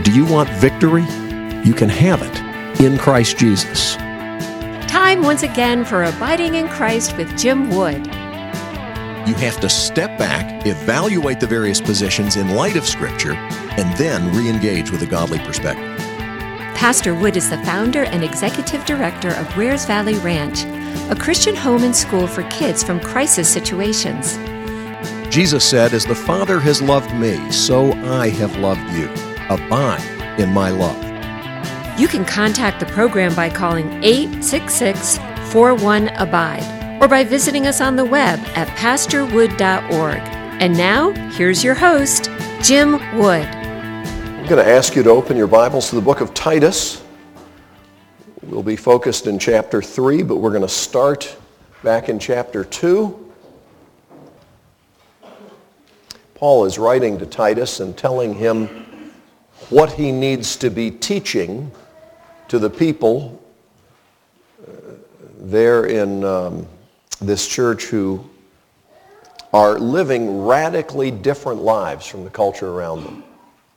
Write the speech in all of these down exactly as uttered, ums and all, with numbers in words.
Do you want victory? You can have it in Christ Jesus. Time once again for Abiding in Christ with Jim Wood. You have to step back, evaluate the various positions in light of Scripture, and then re-engage with a godly perspective. Pastor Wood is the founder and executive director of Wares Valley Ranch, a Christian home and school for kids from crisis situations. Jesus said, "As the Father has loved me, so I have loved you. Abide in my love." You can contact the program by calling eight six six, four one, ABIDE or by visiting us on the web at pastor wood dot org. And now, here's your host, Jim Wood. I'm going to ask you to open your Bibles to the book of Titus. We'll be focused in chapter three, but we're going to start back in chapter two. Paul is writing to Titus and telling him what he needs to be teaching to the people uh, there in um, this church who are living radically different lives from the culture around them.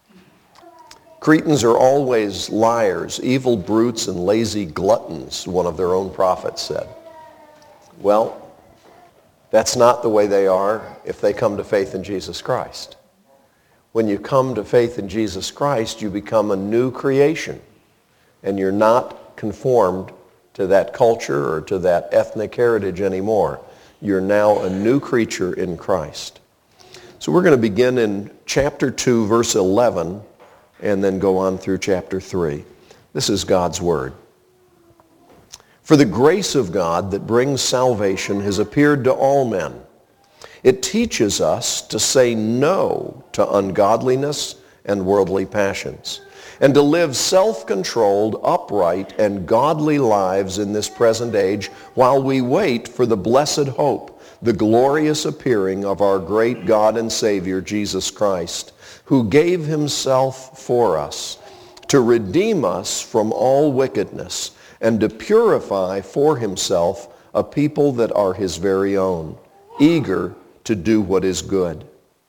Cretans are always liars, evil brutes, and lazy gluttons, one of their own prophets said. Well, that's not the way they are if they come to faith in Jesus Christ. When you come to faith in Jesus Christ, you become a new creation, and you're not conformed to that culture or to that ethnic heritage anymore. You're now a new creature in Christ. So we're going to begin in chapter two, verse eleven, and then go on through chapter three. This is God's word. "For the grace of God that brings salvation has appeared to all men. It teaches us to say no to ungodliness and worldly passions, and to live self-controlled, upright, and godly lives in this present age while we wait for the blessed hope, the glorious appearing of our great God and Savior, Jesus Christ, who gave himself for us to redeem us from all wickedness and to purify for himself a people that are his very own, eager to do what is good.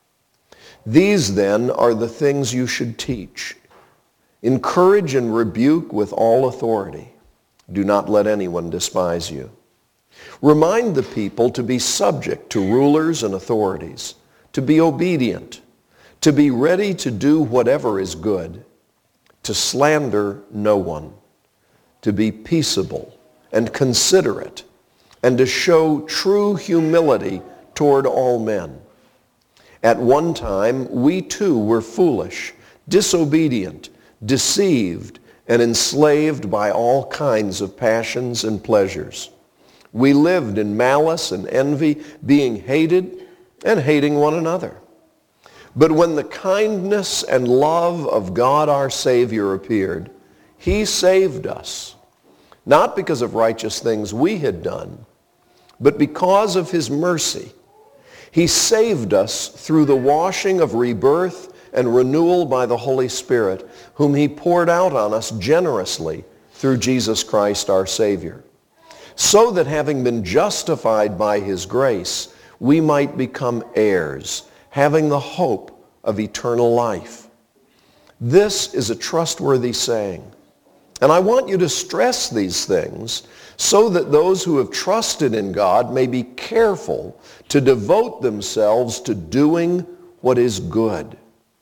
These then are the things you should teach. Encourage and rebuke with all authority. Do not let anyone despise you. Remind the people to be subject to rulers and authorities, to be obedient, to be ready to do whatever is good, to slander no one, to be peaceable and considerate, and to show true humility toward all men. At one time, we too were foolish, disobedient, deceived, and enslaved by all kinds of passions and pleasures. We lived in malice and envy, being hated and hating one another. But when the kindness and love of God our Savior appeared, he saved us, not because of righteous things we had done, but because of his mercy. He saved us through the washing of rebirth and renewal by the Holy Spirit, whom he poured out on us generously through Jesus Christ our Savior, so that having been justified by his grace, we might become heirs, having the hope of eternal life. This is a trustworthy saying, and I want you to stress these things so that those who have trusted in God may be careful to devote themselves to doing what is good.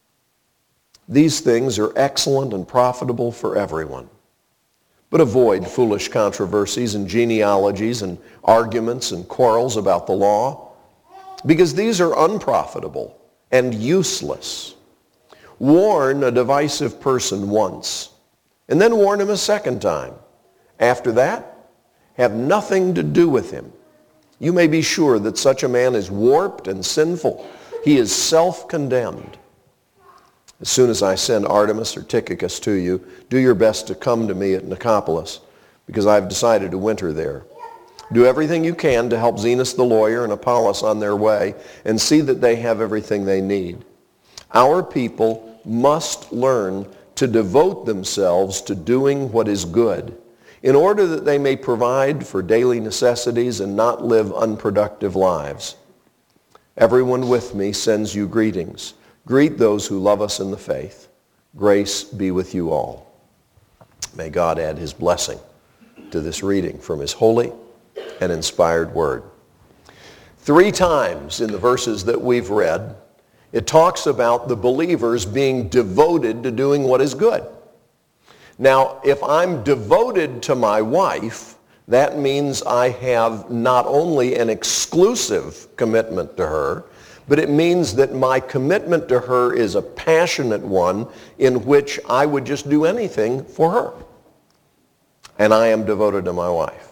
These things are excellent and profitable for everyone. But avoid foolish controversies and genealogies and arguments and quarrels about the law, because these are unprofitable and useless. Warn a divisive person once, and then warn him a second time. After that, have nothing to do with him. You may be sure that such a man is warped and sinful. He is self-condemned. As soon as I send Artemas or Tychicus to you, do your best to come to me at Nicopolis, because I've decided to winter there. Do everything you can to help Zenas the lawyer and Apollos on their way, and see that they have everything they need. Our people must learn to devote themselves to doing what is good, in order that they may provide for daily necessities and not live unproductive lives. Everyone with me sends you greetings. Greet those who love us in the faith. Grace be with you all. May God add his blessing to this reading from his holy and inspired word. Three times in the verses that we've read, it talks about the believers being devoted to doing what is good. Now, if I'm devoted to my wife, that means I have not only an exclusive commitment to her, but it means that my commitment to her is a passionate one in which I would just do anything for her. And I am devoted to my wife.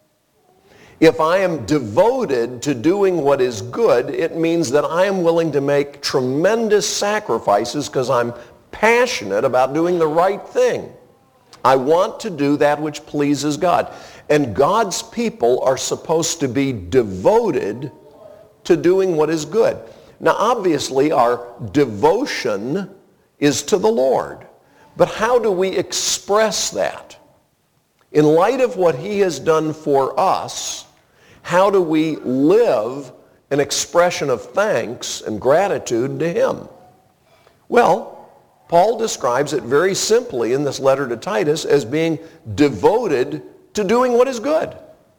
If I am devoted to doing what is good, it means that I am willing to make tremendous sacrifices because I'm passionate about doing the right thing. I want to do that which pleases God. And God's people are supposed to be devoted to doing what is good. Now, obviously, our devotion is to the Lord. But how do we express that? In light of what he has done for us, how do we live an expression of thanks and gratitude to him? Well, Paul describes it very simply in this letter to Titus as being devoted to doing what is good.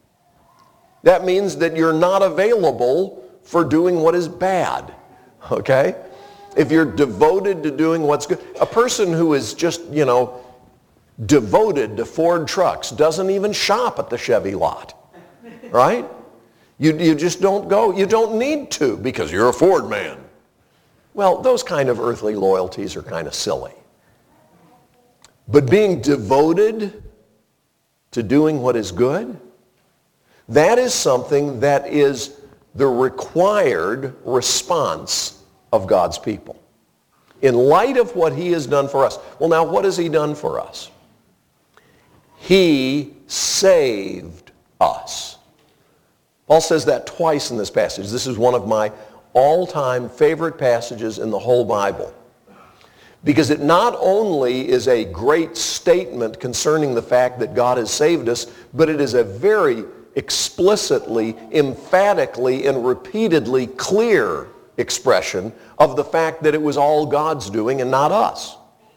That means that you're not available for doing what is bad, okay? If you're devoted to doing what's good, a person who is just, you know, devoted to Ford trucks doesn't even shop at the Chevy lot, right? You, you just don't go. You don't need to because you're a Ford man. Well, those kind of earthly loyalties are kind of silly. But being devoted to doing what is good, that is something that is the required response of God's people. In light of what he has done for us. Well, now, what has he done for us? He saved us. Paul says that twice in this passage. This is one of my all-time favorite passages in the whole Bible. Because it not only is a great statement concerning the fact that God has saved us, but it is a very explicitly, emphatically, and repeatedly clear expression of the fact that it was all God's doing and not us.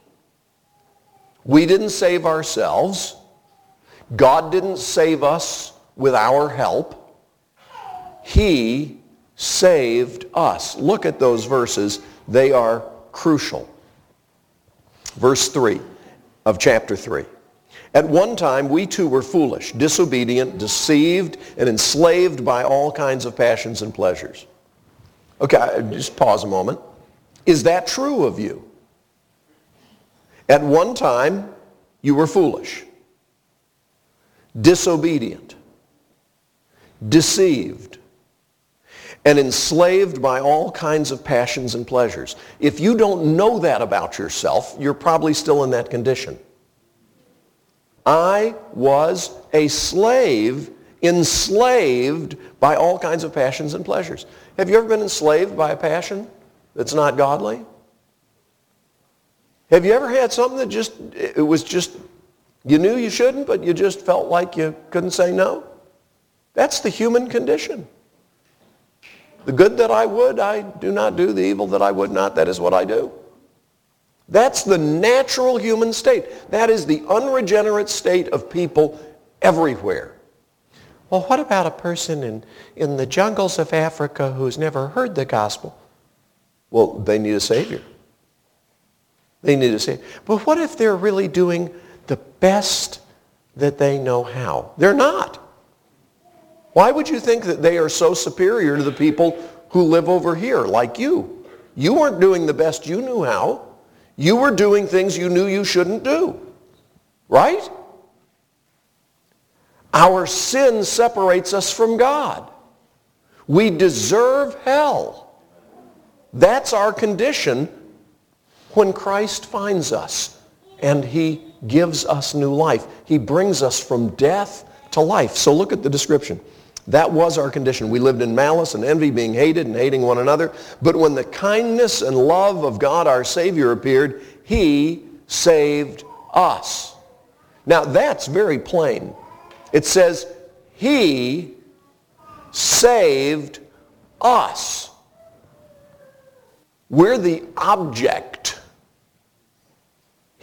We didn't save ourselves. God didn't save us with our help. He saved us. Look at those verses. They are crucial. Verse three of chapter three. At one time, we too were foolish, disobedient, deceived, and enslaved by all kinds of passions and pleasures. Okay, just pause a moment. Is that true of you? At one time, you were foolish, disobedient, deceived, and enslaved by all kinds of passions and pleasures. If you don't know that about yourself, you're probably still in that condition. I was a slave, enslaved by all kinds of passions and pleasures. Have you ever been enslaved by a passion that's not godly? Have you ever had something that just, it was just, you knew you shouldn't, but you just felt like you couldn't say no? That's the human condition. The good that I would, I do not do. The evil that I would not, that is what I do. That's the natural human state. That is the unregenerate state of people everywhere. Well, what about a person in, in the jungles of Africa who's never heard the gospel? Well, they need a Savior. They need a Savior. But what if they're really doing the best that they know how? They're not. Why would you think that they are so superior to the people who live over here, like you? You weren't doing the best you knew how. You were doing things you knew you shouldn't do. Right? Our sin separates us from God. We deserve hell. That's our condition when Christ finds us and he gives us new life. He brings us from death to life. So look at the description. That was our condition. We lived in malice and envy, being hated and hating one another. But when the kindness and love of God our Savior appeared, he saved us. Now that's very plain. It says, he saved us. We're the object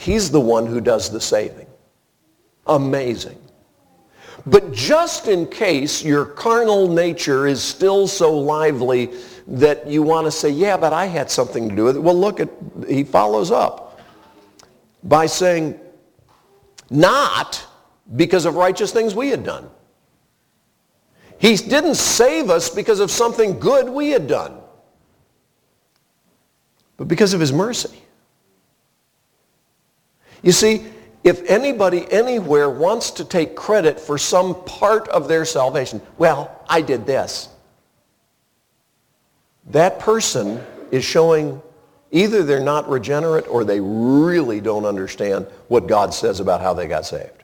He's the one who does the saving. Amazing. But just in case your carnal nature is still so lively that you want to say, yeah, but I had something to do with it. Well, look at, he follows up by saying, not because of righteous things we had done. He didn't save us because of something good we had done, but because of his mercy. You see, if anybody anywhere wants to take credit for some part of their salvation, well, I did this. That person is showing either they're not regenerate or they really don't understand what God says about how they got saved.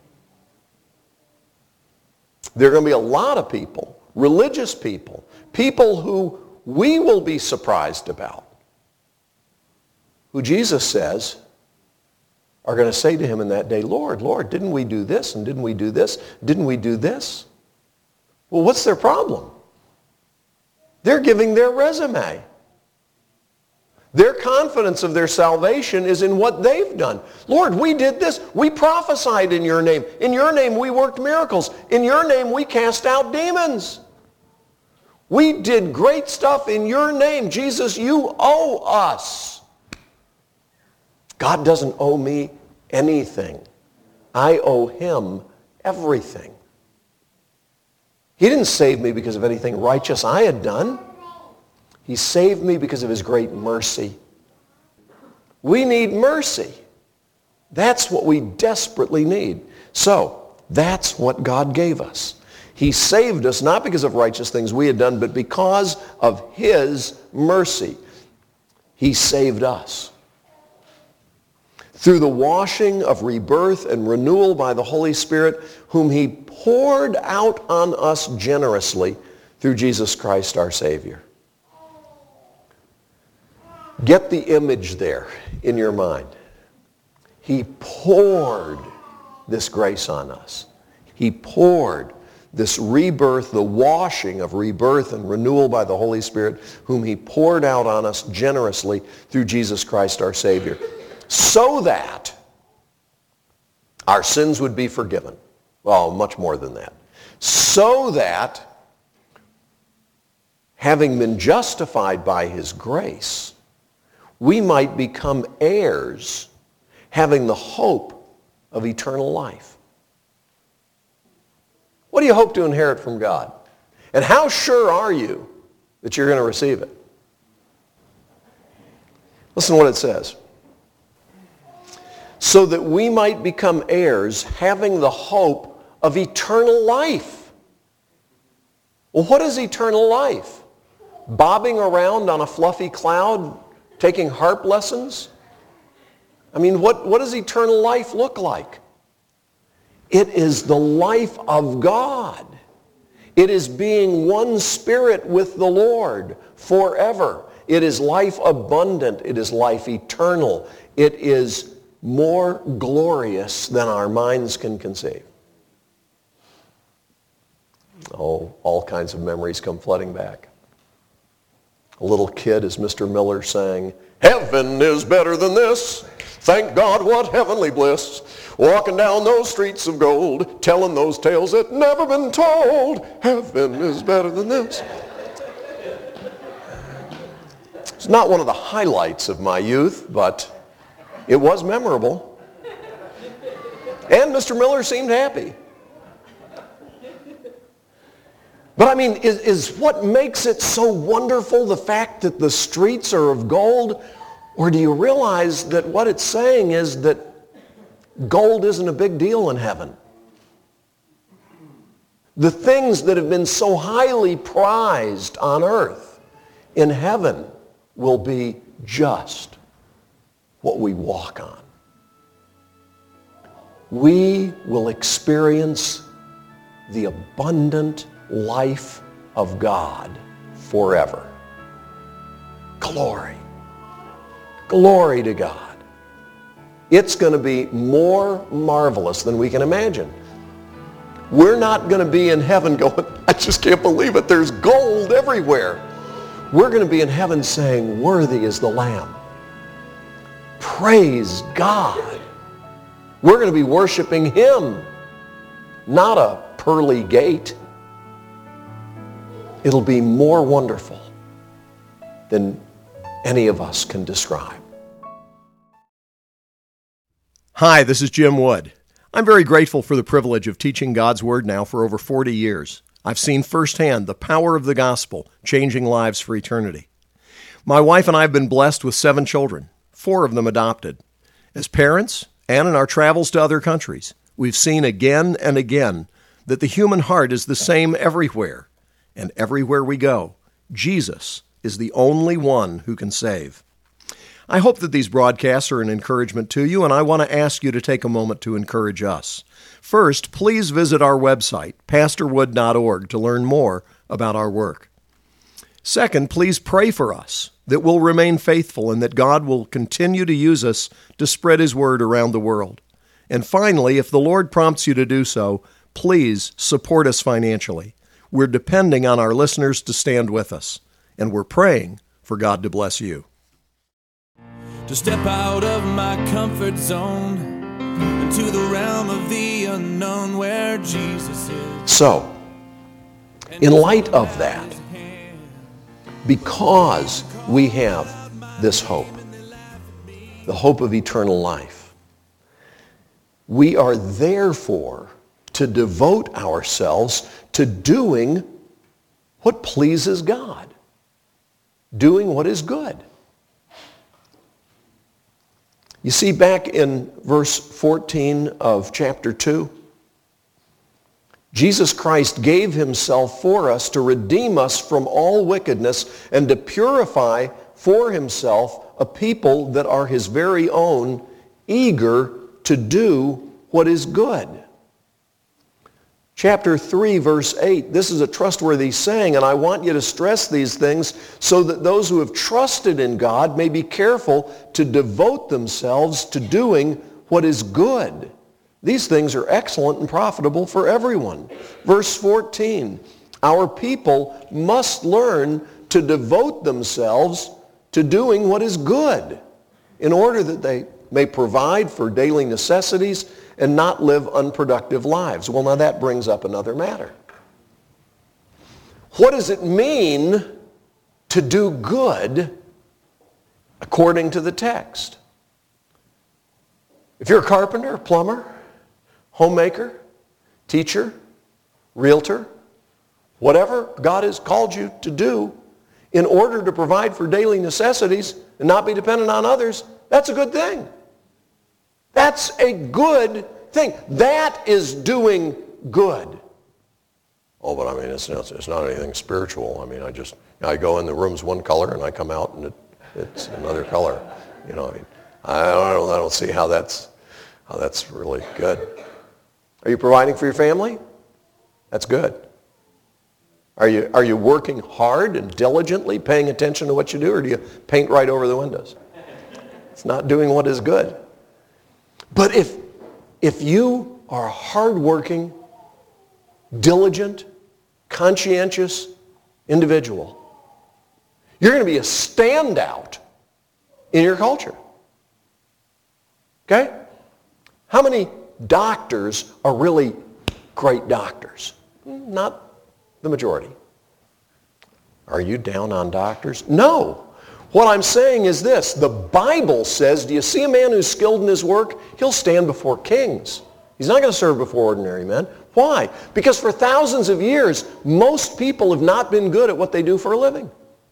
There are going to be a lot of people, religious people, people who we will be surprised about, who Jesus says are going to say to him in that day, Lord, Lord, didn't we do this and didn't we do this? Didn't we do this? Well, what's their problem? They're giving their resume. Their confidence of their salvation is in what they've done. Lord, we did this. We prophesied in your name. In your name we worked miracles. In your name we cast out demons. We did great stuff in your name. Jesus, you owe us. God doesn't owe me anything. I owe him everything. He didn't save me because of anything righteous I had done. He saved me because of his great mercy. We need mercy. That's what we desperately need. So, that's what God gave us. He saved us not because of righteous things we had done, but because of his mercy. He saved us. Through the washing of rebirth and renewal by the Holy Spirit, whom he poured out on us generously through Jesus Christ our Savior. Get the image there in your mind. He poured this grace on us. He poured this rebirth, the washing of rebirth and renewal by the Holy Spirit, whom he poured out on us generously through Jesus Christ our Savior, so that our sins would be forgiven. Well, much more than that. So that, having been justified by his grace, we might become heirs, having the hope of eternal life. What do you hope to inherit from God? And how sure are you that you're going to receive it? Listen to what it says. So that we might become heirs, having the hope of eternal life. Well, what is eternal life? Bobbing around on a fluffy cloud, taking harp lessons? I mean, what, what does eternal life look like? It is the life of God. It is being one spirit with the Lord forever. It is life abundant. It is life eternal. It is more glorious than our minds can conceive. Oh, all kinds of memories come flooding back. A little kid, as Mister Miller sang, heaven is better than this. Thank God, what heavenly bliss. Walking down those streets of gold, telling those tales that never been told. Heaven is better than this. It's not one of the highlights of my youth, but it was memorable. And Mister Miller seemed happy. But I mean, is, is what makes it so wonderful the fact that the streets are of gold? Or do you realize that what it's saying is that gold isn't a big deal in heaven? The things that have been so highly prized on earth in heaven will be just what we walk on. We will experience the abundant life of God forever. Glory. Glory to God. It's going to be more marvelous than we can imagine. We're not going to be in heaven going, I just can't believe it, there's gold everywhere. We're going to be in heaven saying, worthy is the Lamb. Praise God. We're going to be worshiping him, not a pearly gate. It'll be more wonderful than any of us can describe. Hi, this is Jim Wood. I'm very grateful for the privilege of teaching God's Word now for over forty years. I've seen firsthand the power of the gospel changing lives for eternity. My wife and I have been blessed with seven children, four of them adopted. As parents, and in our travels to other countries, we've seen again and again that the human heart is the same everywhere. And everywhere we go, Jesus is the only one who can save. I hope that these broadcasts are an encouragement to you, and I want to ask you to take a moment to encourage us. First, please visit our website, pastor wood dot org, to learn more about our work. Second, please pray for us that we'll remain faithful and that God will continue to use us to spread His word around the world. And finally, if the Lord prompts you to do so, please support us financially. We're depending on our listeners to stand with us, and we're praying for God to bless you. To step out of my comfort zone into the realm of the unknown where Jesus is. So, in light of that, because we have this hope, the hope of eternal life, we are therefore to devote ourselves to doing what pleases God, doing what is good. You see, back in verse fourteen of chapter two, Jesus Christ gave himself for us to redeem us from all wickedness and to purify for himself a people that are his very own, eager to do what is good. Chapter three, verse eight, this is a trustworthy saying, and I want you to stress these things so that those who have trusted in God may be careful to devote themselves to doing what is good. These things are excellent and profitable for everyone. Verse fourteen, our people must learn to devote themselves to doing what is good in order that they may provide for daily necessities and not live unproductive lives. Well, now that brings up another matter. What does it mean to do good according to the text? If you're a carpenter, plumber, homemaker, teacher, realtor, whatever God has called you to do in order to provide for daily necessities and not be dependent on others, that's a good thing. That's a good thing. That is doing good. Oh, but I mean, it's, it's not anything spiritual. I mean, I just, I go in, the room's one color, and I come out, and it, it's another color. You know, I mean, I don't, I don't see how that's, how that's really good. Are you providing for your family? That's good. Are you, are you working hard and diligently paying attention to what you do, or do you paint right over the windows? It's not doing what is good. But if, if you are a hardworking, diligent, conscientious individual, you're going to be a standout in your culture. Okay? How many doctors are really great doctors? Not the majority. Are you down on doctors? No. What I'm saying is this. The Bible says, do you see a man who's skilled in his work? He'll stand before kings. He's not going to serve before ordinary men. Why? Because for thousands of years, most people have not been good at what they do for a living.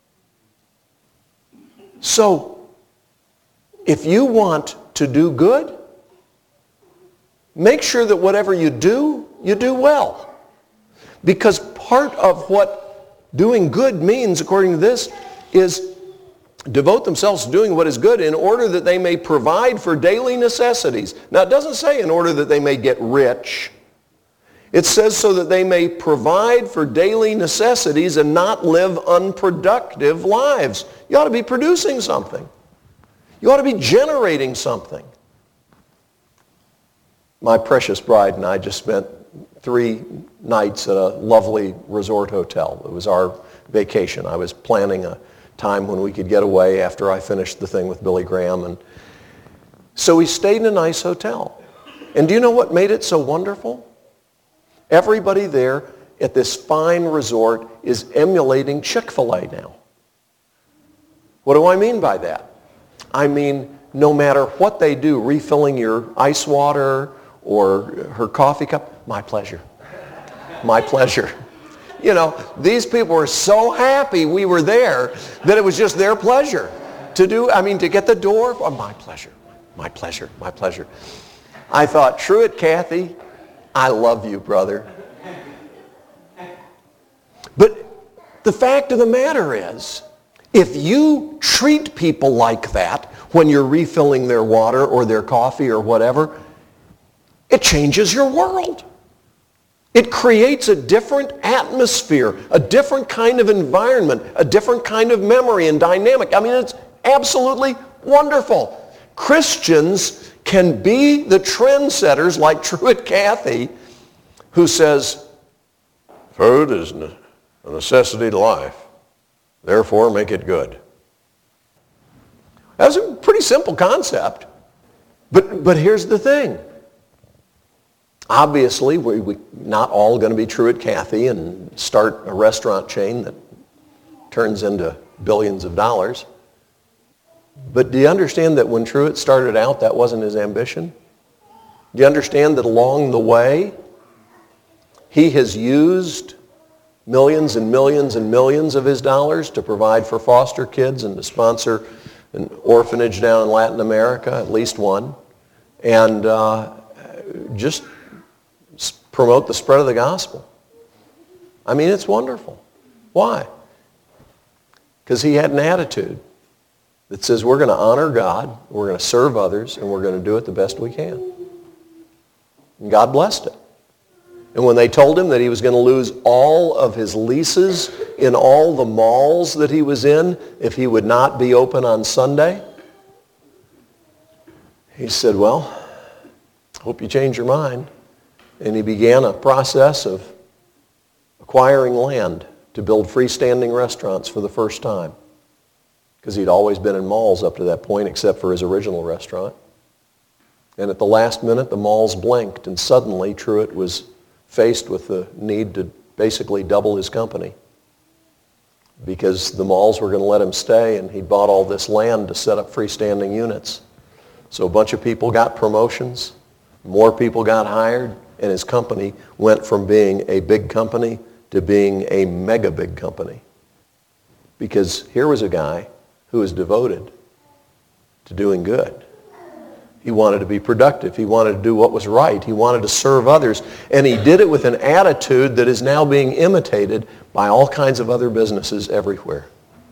So, if you want to do good, make sure that whatever you do, you do well. Because part of what doing good means, according to this, is devote themselves to doing what is good in order that they may provide for daily necessities. Now, it doesn't say in order that they may get rich. It says so that they may provide for daily necessities and not live unproductive lives. You ought to be producing something. You ought to be generating something. My precious bride and I just spent three nights at a lovely resort hotel. It was our vacation. I was planning a time when we could get away after I finished the thing with Billy Graham. And so we stayed in a nice hotel. And do you know what made it so wonderful? Everybody there at this fine resort is emulating Chick-fil-A now. What do I mean by that? I mean, no matter what they do, refilling your ice water or her coffee cup, my pleasure. My pleasure. You know, these people were so happy we were there that it was just their pleasure to do, I mean, to get the door, oh, my pleasure, my pleasure, my pleasure. I thought, Truett Cathy, I love you, brother. But the fact of the matter is, if you treat people like that when you're refilling their water or their coffee or whatever, it changes your world. It creates a different atmosphere, a different kind of environment, a different kind of memory and dynamic. I mean, it's absolutely wonderful. Christians can be the trendsetters like Truett Cathy, who says, food is a necessity to life. Therefore, make it good. That's a pretty simple concept. But, but here's the thing. Obviously, we're we not all going to be Truett Cathy and start a restaurant chain that turns into billions of dollars. But do you understand that when Truett started out, that wasn't his ambition? Do you understand that along the way, he has used millions and millions and millions of his dollars to provide for foster kids and to sponsor an orphanage down in Latin America, at least one, and uh, just promote the spread of the gospel. I mean, it's wonderful. Why? Because he had an attitude that says we're going to honor God, we're going to serve others, and we're going to do it the best we can. And God blessed it. And when they told him that he was going to lose all of his leases in all the malls that he was in if he would not be open on Sunday, he said, well, hope you change your mind. And he began a process of acquiring land to build freestanding restaurants for the first time, because he'd always been in malls up to that point except for his original restaurant. And at the last minute, the malls blinked, and suddenly Truett was faced with the need to basically double his company because the malls were going to let him stay, and he'd bought all this land to set up freestanding units. So a bunch of people got promotions, more people got hired, and his company went from being a big company to being a mega big company. Because here was a guy who was devoted to doing good. He wanted to be productive. He wanted to do what was right. He wanted to serve others. And he did it with an attitude that is now being imitated by all kinds of other businesses everywhere.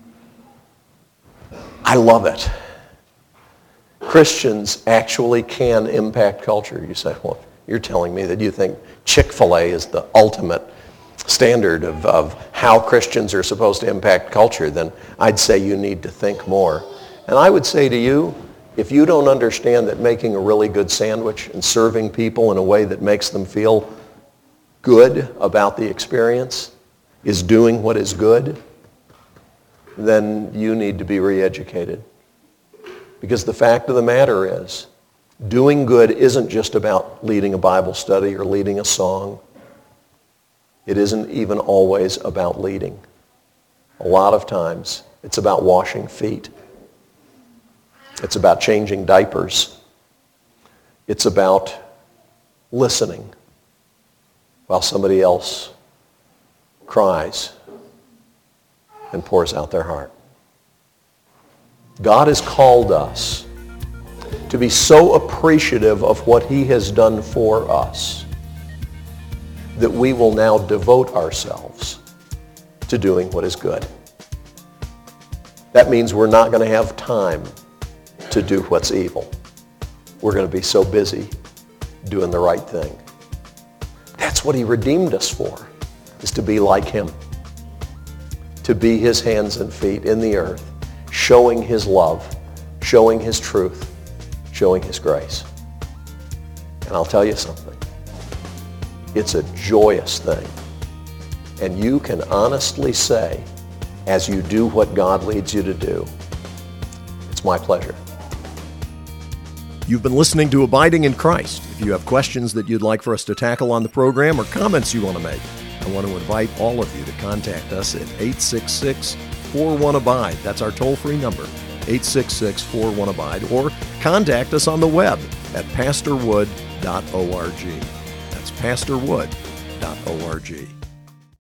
I love it. Christians actually can impact culture. You say, well, you're telling me that you think Chick-fil-A is the ultimate standard of, of how Christians are supposed to impact culture, then I'd say you need to think more. And I would say to you, if you don't understand that making a really good sandwich and serving people in a way that makes them feel good about the experience is doing what is good, then you need to be re-educated. Because the fact of the matter is, doing good isn't just about leading a Bible study or leading a song. It isn't even always about leading. A lot of times, it's about washing feet. It's about changing diapers. It's about listening while somebody else cries and pours out their heart. God has called us to be so appreciative of what he has done for us that we will now devote ourselves to doing what is good. That means we're not going to have time to do what's evil. We're going to be so busy doing the right thing. That's what he redeemed us for, is to be like him, to be his hands and feet in the earth, showing his love, showing his truth, showing his grace. And I'll tell you something. It's a joyous thing. And you can honestly say, as you do what God leads you to do, it's my pleasure. You've been listening to Abiding in Christ. If you have questions that you'd like for us to tackle on the program or comments you want to make, I want to invite all of you to contact us at eight six six, four one, abide. That's our toll-free number, eight six six, four one, abide. Or contact us on the web at pastor wood dot org. That's pastor wood dot org.